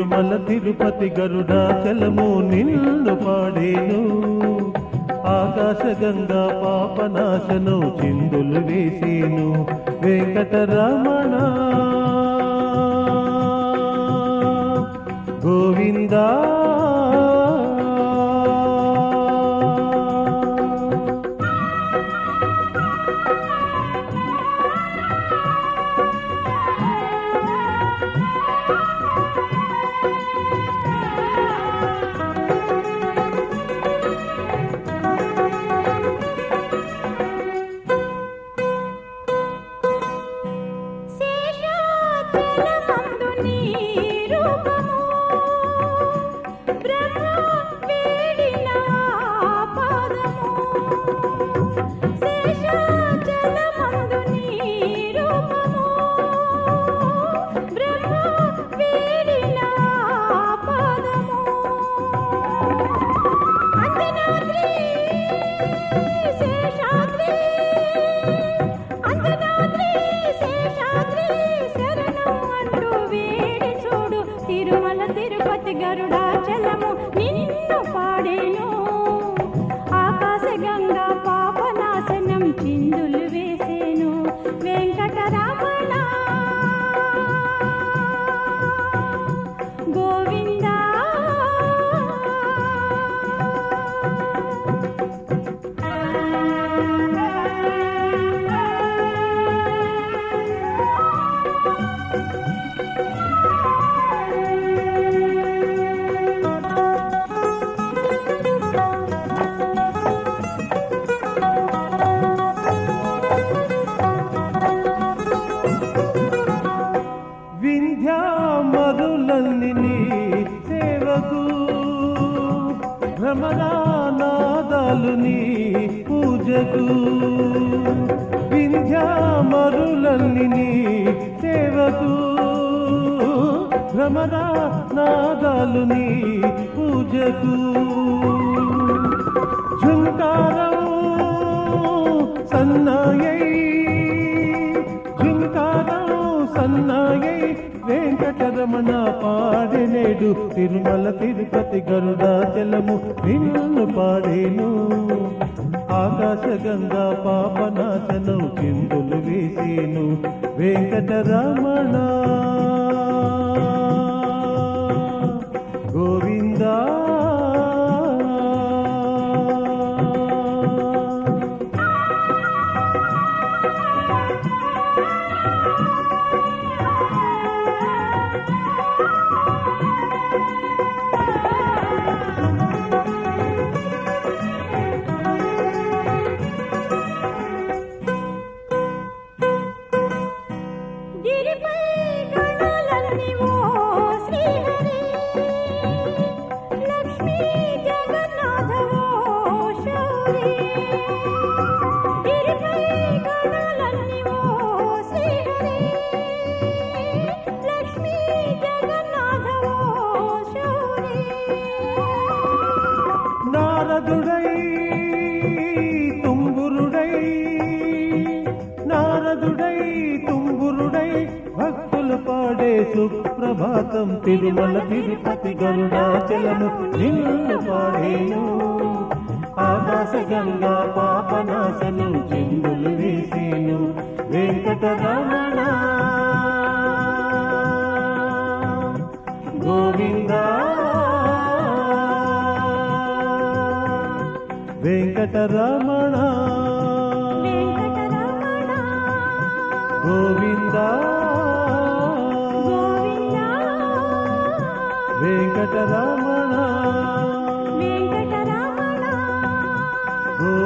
తిరుమల తిరుపతి గరుడాచలము నిన్ను పాడేను. ఆకాశ గంగా పాపనాశనం చిందులు వేసేను. వెంకటరమణ గోవిందా తిరుపతి గరుడాచలము నిన్ను పాడేను. ఆకాశ గంగా పాపనాశనం చిందులు వేసేను. వెంకటరమణ గోవిందా వింధ్యామరులన్ని నీ సేవకు, భ్రమరానాదాలు నీ పూజకు. వింధ్యామరులన్ని నీ సేవకు, భ్రమరానాదాలు నీ పూజకు. ఝుంకారం సన్నాయై, ఝుంకారం సన్నాయై వెంకటరమణ పాడేనేడు. తిరుమల తిరుపతి గరుడాచలము నిన్ను పాడేను. ఆకాశ గంగా పాపనాశనం చిందులు వేసేను. వెంకటరమణ గోవిందా నారదుడై తుంబురుడై భక్తులు పాడే సుప్రభాతం. తిరుమల తిరుపతి గరుడాచలము నిన్ను పాడేను. ఆకాశ గంగా పాపనాశనం చిందులు వేసేను. వెంకటరమణ గోవిందా వెంకటరమణ గోవిందా వెంకటరమణ గోవిందా.